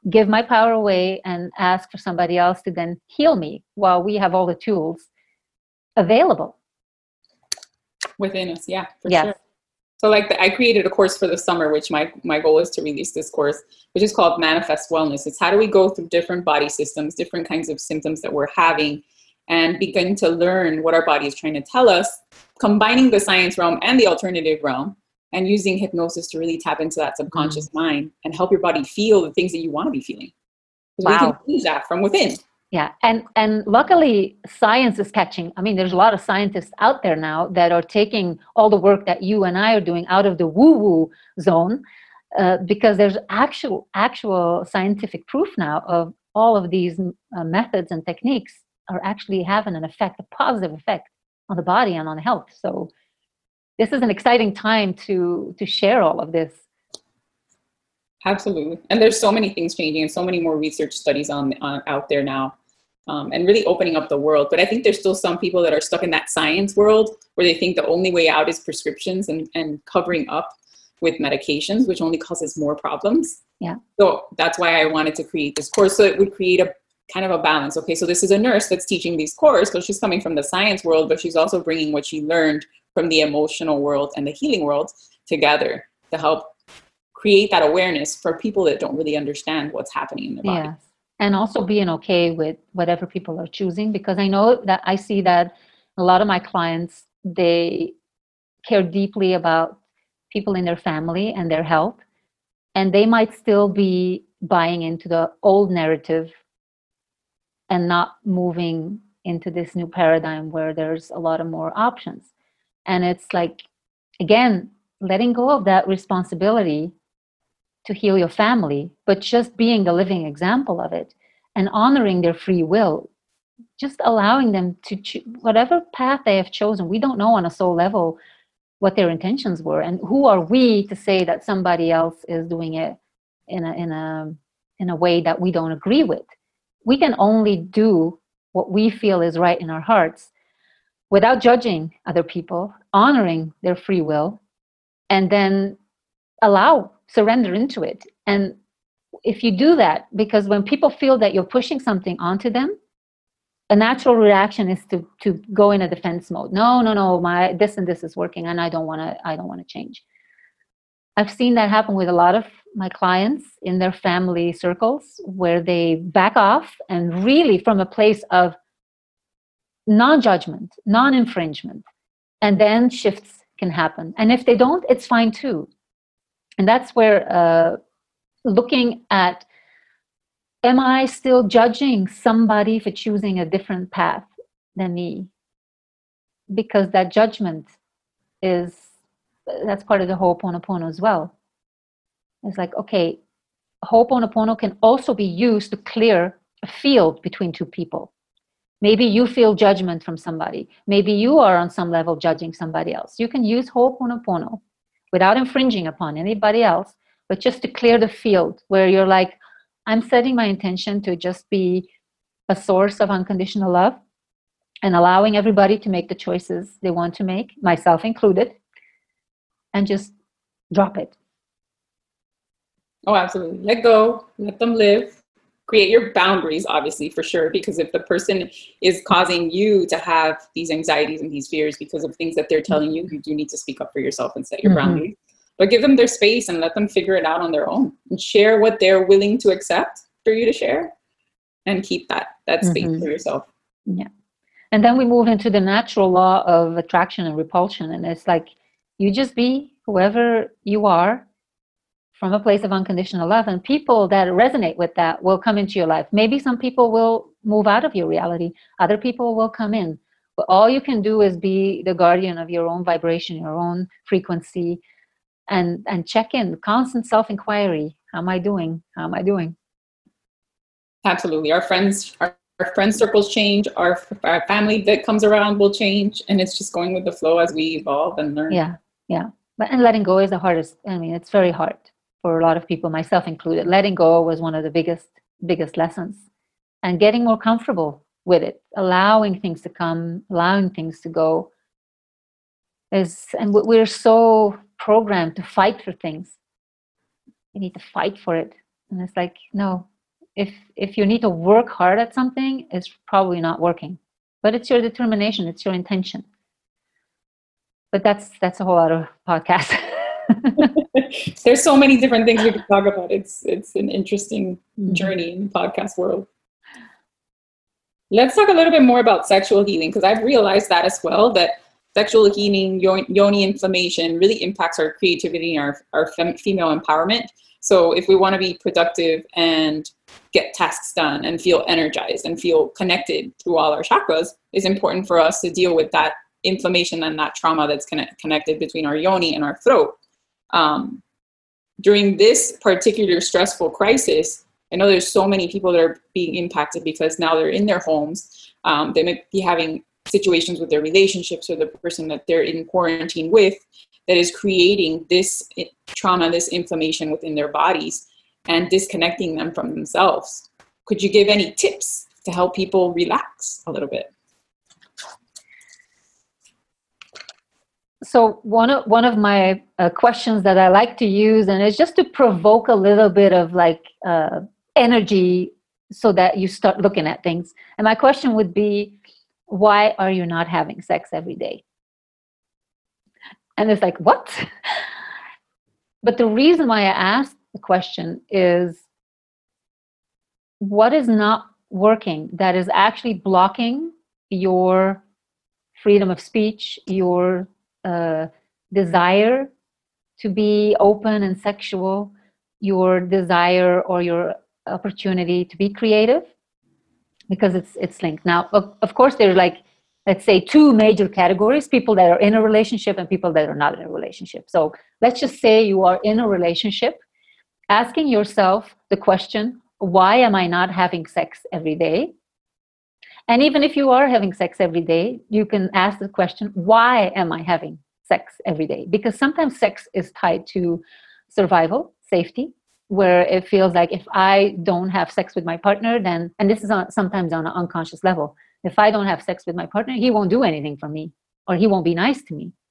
give my power away and ask for somebody else to then heal me while we have all the tools available within us. Yeah, for yes. sure. So like the, I created a course for the summer, which my, my goal is to release this course, which is called Manifest Wellness. It's how do we go through different body systems, different kinds of symptoms that we're having, and begin to learn what our body is trying to tell us, combining the science realm and the alternative realm, and using hypnosis to really tap into that subconscious mm. mind and help your body feel the things that you want to be feeling. Because wow. we can change that from within. Yeah, and and luckily science is catching. I mean, there's a lot of scientists out there now that are taking all the work that you and I are doing out of the woo-woo zone, uh, because there's actual actual scientific proof now of all of these uh, methods and techniques are actually having an effect, a positive effect on the body and on health. So this is an exciting time to to share all of this. Absolutely. And there's so many things changing and so many more research studies on, on out there now, um, and really opening up the world. But I think there's still some people that are stuck in that science world where they think the only way out is prescriptions and, and covering up with medications, which only causes more problems. Yeah. So that's why I wanted to create this course. So it would create a kind of a balance. Okay, so this is a nurse that's teaching these courses, so she's coming from the science world, but she's also bringing what she learned from the emotional world and the healing world together to help create that awareness for people that don't really understand what's happening in their body. Yes. And also being okay with whatever people are choosing, because I know that I see that a lot of my clients, they care deeply about people in their family and their health, and they might still be buying into the old narrative and not moving into this new paradigm where there's a lot of more options. And it's like, again, letting go of that responsibility to heal your family, but just being the living example of it and honoring their free will, just allowing them to choose whatever path they have chosen. We don't know on a soul level what their intentions were, and who are we to say that somebody else is doing it in a in a in a way that we don't agree with. We can only do what we feel is right in our hearts without judging other people, honoring their free will, and then allow, surrender into it. And if you do that, because when people feel that you're pushing something onto them, a natural reaction is to to go in a defense mode. No, no, no, my this and this is working, and I don't want to. I don't want to change. I've seen that happen with a lot of my clients in their family circles, where they back off and really from a place of non-judgment, non-infringement, and then shifts can happen. And if they don't, it's fine too. And that's where uh, looking at, am I still judging somebody for choosing a different path than me? Because that judgment is, that's part of the Ho'oponopono as well. It's like, okay, Ho'oponopono can also be used to clear a field between two people. Maybe you feel judgment from somebody. Maybe you are on some level judging somebody else. You can use Ho'oponopono without infringing upon anybody else, but just to clear the field where you're like, I'm setting my intention to just be a source of unconditional love and allowing everybody to make the choices they want to make, myself included, and just drop it. Oh, absolutely. Let go, let them live. Create your boundaries, obviously, for sure, because if the person is causing you to have these anxieties and these fears because of things that they're telling you, you do need to speak up for yourself and set your mm-hmm. boundaries. But give them their space and let them figure it out on their own and share what they're willing to accept for you to share, and keep that, that space mm-hmm. for yourself. Yeah. And then we move into the natural law of attraction and repulsion. And it's like, you just be whoever you are from a place of unconditional love, and people that resonate with that will come into your life. Maybe some people will move out of your reality. Other people will come in. But all you can do is be the guardian of your own vibration, your own frequency, and, and check in, constant self-inquiry. How am I doing? How am I doing? Absolutely. Our friends, our, our friend circles change. Our, our family that comes around will change. And it's just going with the flow as we evolve and learn. Yeah, yeah. But and letting go is the hardest. I mean, it's very hard for a lot of people, myself included. Letting go was one of the biggest, biggest lessons. And getting more comfortable with it, allowing things to come, allowing things to go. Is, and we're so programmed to fight for things. You need to fight for it. And it's like, no, if if you need to work hard at something, it's probably not working. But it's your determination, it's your intention. But that's that's a whole other podcast. There's so many different things we could talk about. It's it's an interesting journey in the podcast world. Let's talk a little bit more about sexual healing, because I've realized that as well, that sexual healing, yoni inflammation really impacts our creativity and our, our fem- female empowerment. So if we want to be productive and get tasks done and feel energized and feel connected through all our chakras, it's important for us to deal with that inflammation and that trauma that's connect- connected between our yoni and our throat. Um, during this particular stressful crisis, I know there's so many people that are being impacted because now they're in their homes. Um, they might be having situations with their relationships or the person that they're in quarantine with that is creating this trauma, this inflammation within their bodies and disconnecting them from themselves. Could you give any tips to help people relax a little bit? So one of one of my uh, questions that I like to use, and it's just to provoke a little bit of like uh, energy so that you start looking at things. And my question would be, why are you not having sex every day? And it's like, what? But the reason why I asked the question is, what is not working that is actually blocking your freedom of speech, your uh, desire to be open and sexual, your desire or your opportunity to be creative? Because it's it's linked. Now, of, of course, there's like, let's say, two major categories: people that are in a relationship and people that are not in a relationship. So let's just say you are in a relationship, asking yourself the question, why am I not having sex every day? And even if you are having sex every day, you can ask the question, why am I having sex every day? Because sometimes sex is tied to survival, safety, where it feels like if I don't have sex with my partner, then, and this is on, sometimes on an unconscious level, if I don't have sex with my partner, he won't do anything for me, or he won't be nice to me.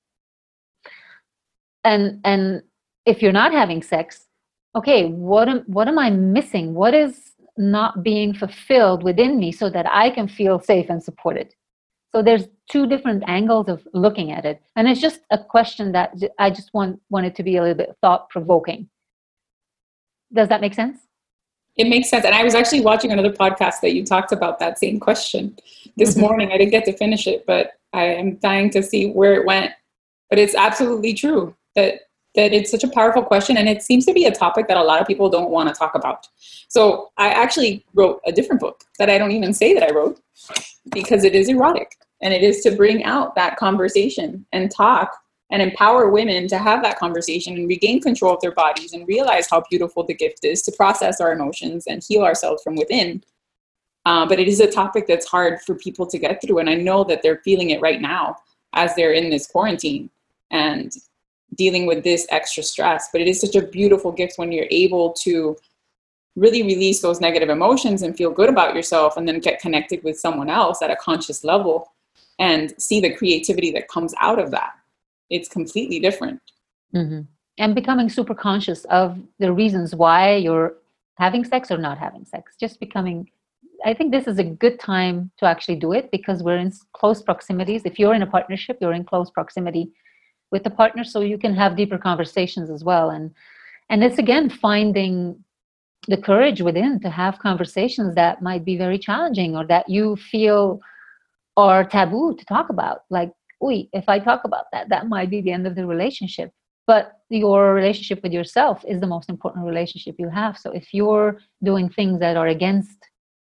And and if you're not having sex, okay, what am what am I missing? What is not being fulfilled within me so that I can feel safe and supported? So there's two different angles of looking at it. And it's just a question that I just want wanted to be a little bit thought-provoking. Does that make sense? It makes sense. And I was actually watching another podcast that you talked about that same question this mm-hmm. morning. I didn't get to finish it, but I am dying to see where it went. But it's absolutely true that that it's such a powerful question, and it seems to be a topic that a lot of people don't want to talk about. So I actually wrote a different book that I don't even say that I wrote, because it is erotic, and it is to bring out that conversation and talk and empower women to have that conversation and regain control of their bodies and realize how beautiful the gift is to process our emotions and heal ourselves from within. Uh, but it is a topic that's hard for people to get through. And I know that they're feeling it right now as they're in this quarantine and dealing with this extra stress. But it is such a beautiful gift when you're able to really release those negative emotions and feel good about yourself, and then get connected with someone else at a conscious level and see the creativity that comes out of that. It's completely different. Mm-hmm. And becoming super conscious of the reasons why you're having sex or not having sex. Just becoming, I think this is a good time to actually do it, because we're in close proximities. If you're in a partnership, you're in close proximity with the partner, so you can have deeper conversations as well. And and it's, again, finding the courage within to have conversations that might be very challenging or that you feel are taboo to talk about. Like, Uy, if I talk about that, that might be the end of the relationship. But your relationship with yourself is the most important relationship you have. So if you're doing things that are against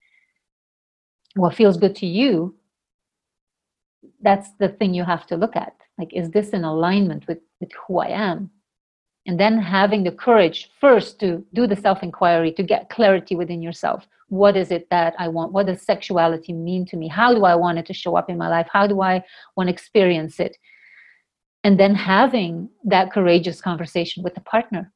what feels good to you, that's the thing you have to look at. Like, is this in alignment with, with who I am? And then having the courage first to do the self-inquiry, to get clarity within yourself. What is it that I want? What does sexuality mean to me? How do I want it to show up in my life? How do I want to experience it? And then having that courageous conversation with the partner.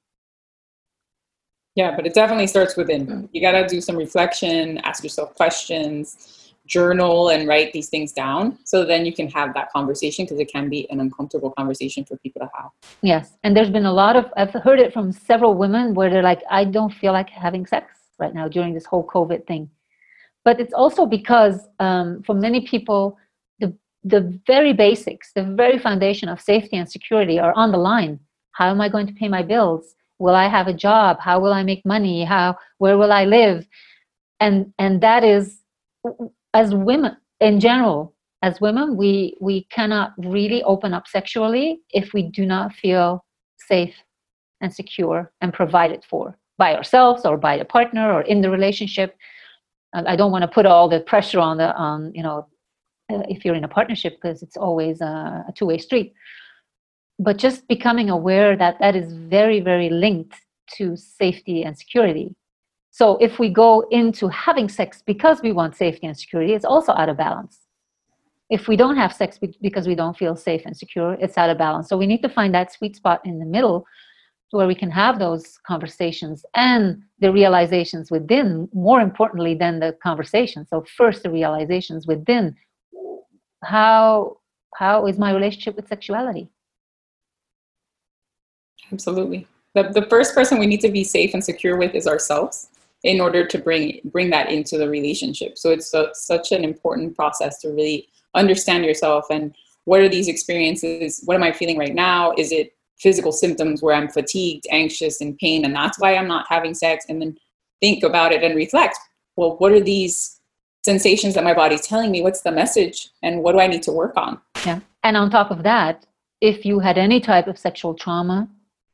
Yeah, but it definitely starts within. You got to do some reflection, ask yourself questions, journal, and write these things down. So then you can have that conversation, because it can be an uncomfortable conversation for people to have. Yes. And there's been a lot of, I've heard it from several women where they're like, I don't feel like having sex. right now during this whole COVID thing. But it's also because um, for many people, the the very basics, the very foundation of safety and security are on the line. How am I going to pay my bills? Will I have a job? How will I make money? How, where will I live? And and that is, as women in general, as women, we we cannot really open up sexually if we do not feel safe and secure and provided for by ourselves or by a partner or in the relationship. I don't want to put all the pressure on the on you know if you're in a partnership, because it's always a, a two-way street. But just becoming aware that that is very, very linked to safety and security. So if we go into having sex because we want safety and security, it's also out of balance. If we don't have sex because we don't feel safe and secure, it's out of balance. So we need to find that sweet spot in the middle where we can have those conversations and the realizations within, more importantly than the conversation. So first the realizations within. How how is my relationship with sexuality? Absolutely. The the first person we need to be safe and secure with is ourselves in order to bring bring that into the relationship. So it's a, such an important process to really understand yourself and what are these experiences? What am I feeling right now? Is it physical symptoms where I'm fatigued, anxious, in pain, and that's why I'm not having sex? And then think about it and reflect. Well, what are these sensations that my body's telling me? What's the message? And what do I need to work on? Yeah. And on top of that, if you had any type of sexual trauma,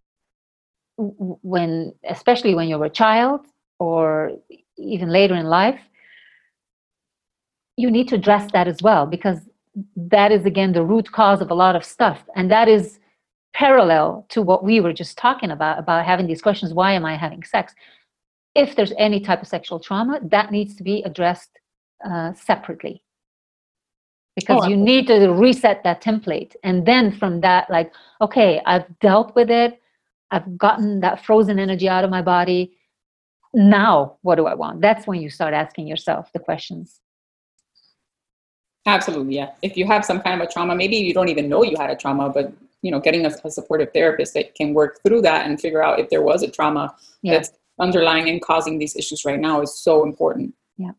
when, especially when you were a child or even later in life, you need to address that as well, because that is, again, the root cause of a lot of stuff. And that is parallel to what we were just talking about, about having these questions, why am I having sex? If there's any type of sexual trauma, that needs to be addressed uh, separately. Because oh, you need to reset that template. And then from that, like, okay, I've dealt with it. I've gotten that frozen energy out of my body. Now, what do I want? That's when you start asking yourself the questions. Absolutely, yeah. If you have some kind of a trauma, maybe you don't even know you had a trauma, but you know, getting a, a supportive therapist that can work through that and figure out if there was a trauma yeah. that's underlying and causing these issues right now is so important. Yeah.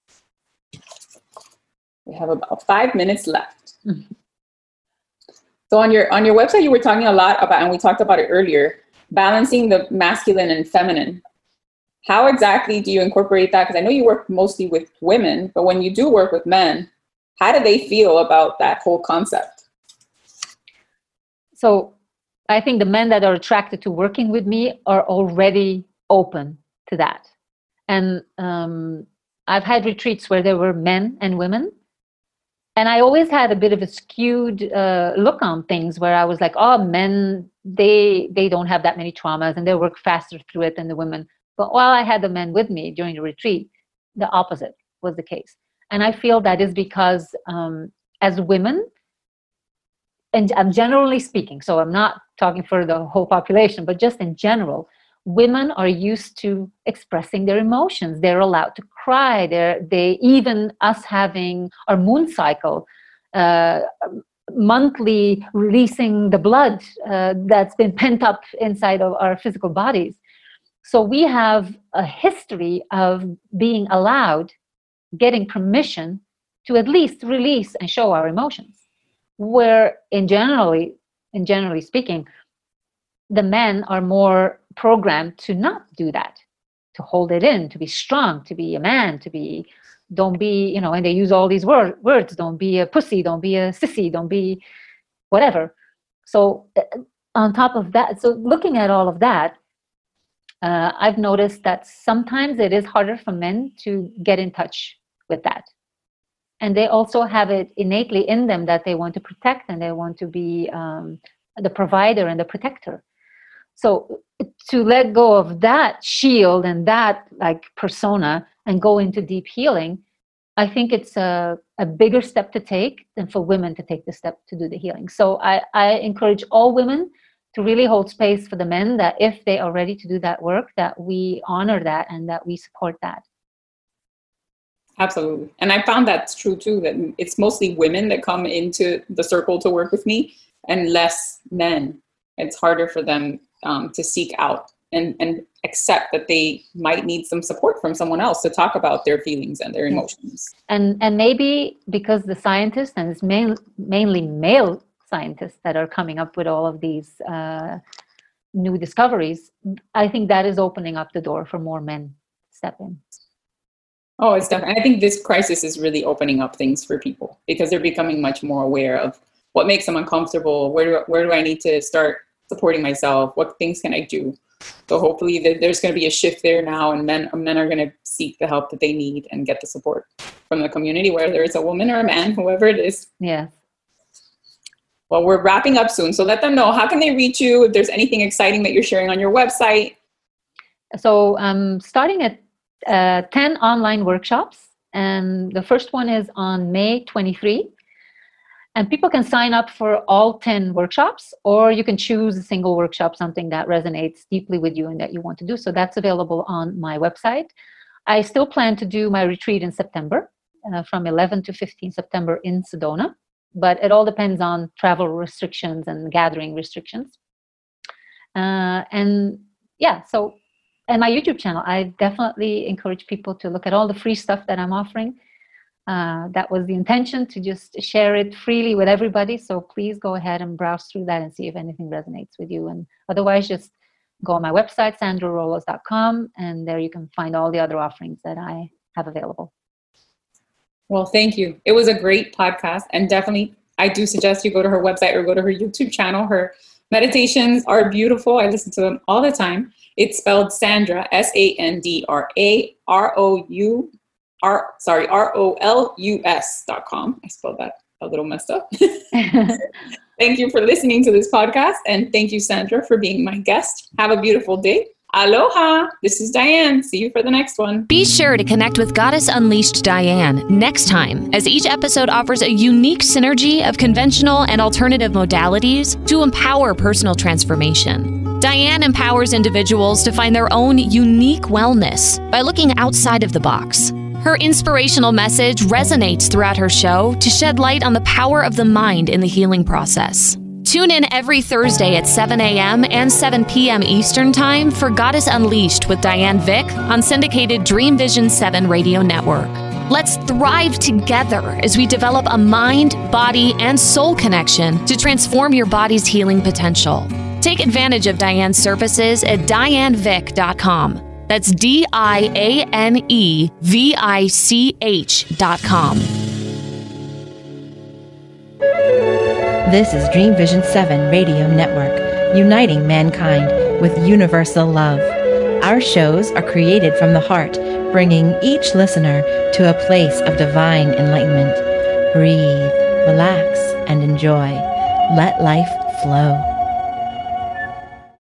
We have about five minutes left. Mm-hmm. So on your on your website, you were talking a lot about, and we talked about it earlier, balancing the masculine and feminine. How exactly do you incorporate that? Because I know you work mostly with women, but when you do work with men, how do they feel about that whole concept? So I think the men that are attracted to working with me are already open to that. And um, I've had retreats where there were men and women. And I always had a bit of a skewed uh, look on things where I was like, oh, men, they they don't have that many traumas and they work faster through it than the women. But while I had the men with me during the retreat, the opposite was the case. And I feel that is because um, as women, and I'm generally speaking, so I'm not talking for the whole population, but just in general, women are used to expressing their emotions. They're allowed to cry. They're, they even us having our moon cycle, uh, monthly releasing the blood uh, that's been pent up inside of our physical bodies. So we have a history of being allowed, getting permission to at least release and show our emotions. Where in generally, in generally speaking, the men are more programmed to not do that, to hold it in, to be strong, to be a man, to be, don't be, you know, and they use all these word, words, don't be a pussy, don't be a sissy, don't be whatever. So uh, on top of that, so looking at all of that, uh, I've noticed that sometimes it is harder for men to get in touch with that. And they also have it innately in them that they want to protect and they want to be um, the provider and the protector. So to let go of that shield and that like persona and go into deep healing, I think it's a, a bigger step to take than for women to take the step to do the healing. So I, I encourage all women to really hold space for the men, that if they are ready to do that work, that we honor that and that we support that. Absolutely. And I found that's true too, that it's mostly women that come into the circle to work with me and less men. It's harder for them um, to seek out. And, and accept that they might need some support from someone else to talk about their feelings and their emotions. And and maybe because the scientists, and it's main, mainly male scientists that are coming up with all of these uh, new discoveries, I think that is opening up the door for more men to step in. Oh, it's definitely. I think this crisis is really opening up things for people because they're becoming much more aware of what makes them uncomfortable. Where do, where do I need to start supporting myself? What things can I do? So hopefully there's going to be a shift there now, and men men are going to seek the help that they need and get the support from the community, whether it's a woman or a man, whoever it is. Yeah. Well, we're wrapping up soon, so let them know, how can they reach you if there's anything exciting that you're sharing on your website? So I'm starting at uh, ten online workshops, and the first one is on May twenty-third. And people can sign up for all ten workshops, or you can choose a single workshop, something that resonates deeply with you and that you want to do. So that's available on my website. I still plan to do my retreat in September, uh, from eleventh to fifteenth September in Sedona, but it all depends on travel restrictions and gathering restrictions. Uh, and yeah, so, and my YouTube channel, I definitely encourage people to look at all the free stuff that I'm offering. Uh, that was the intention, to just share it freely with everybody. So please go ahead and browse through that and see if anything resonates with you. And otherwise, just go on my website, sandra rolos dot com, and there you can find all the other offerings that I have available. Well, thank you. It was a great podcast. And definitely, I do suggest you go to her website or go to her YouTube channel. Her meditations are beautiful. I listen to them all the time. It's spelled Sandra, S A N D R A R O U, R, sorry, R O L U S dot com. I spelled that a little messed up. Thank you for listening to this podcast. And thank you, Sandra, for being my guest. Have a beautiful day. Aloha. This is Diane. See you for the next one. Be sure to connect with Goddess Unleashed Diane next time, as each episode offers a unique synergy of conventional and alternative modalities to empower personal transformation. Diane empowers individuals to find their own unique wellness by looking outside of the box. Her inspirational message resonates throughout her show to shed light on the power of the mind in the healing process. Tune in every Thursday at seven a.m. and seven p.m. Eastern Time for Goddess Unleashed with Diane Vick on syndicated Dream Vision seven Radio Network. Let's thrive together as we develop a mind, body, and soul connection to transform your body's healing potential. Take advantage of Diane's services at diane vick dot com. That's D I A N E V I C H dot com. This is Dream Vision seven Radio Network, uniting mankind with universal love. Our shows are created from the heart, bringing each listener to a place of divine enlightenment. Breathe, relax, and enjoy. Let life flow.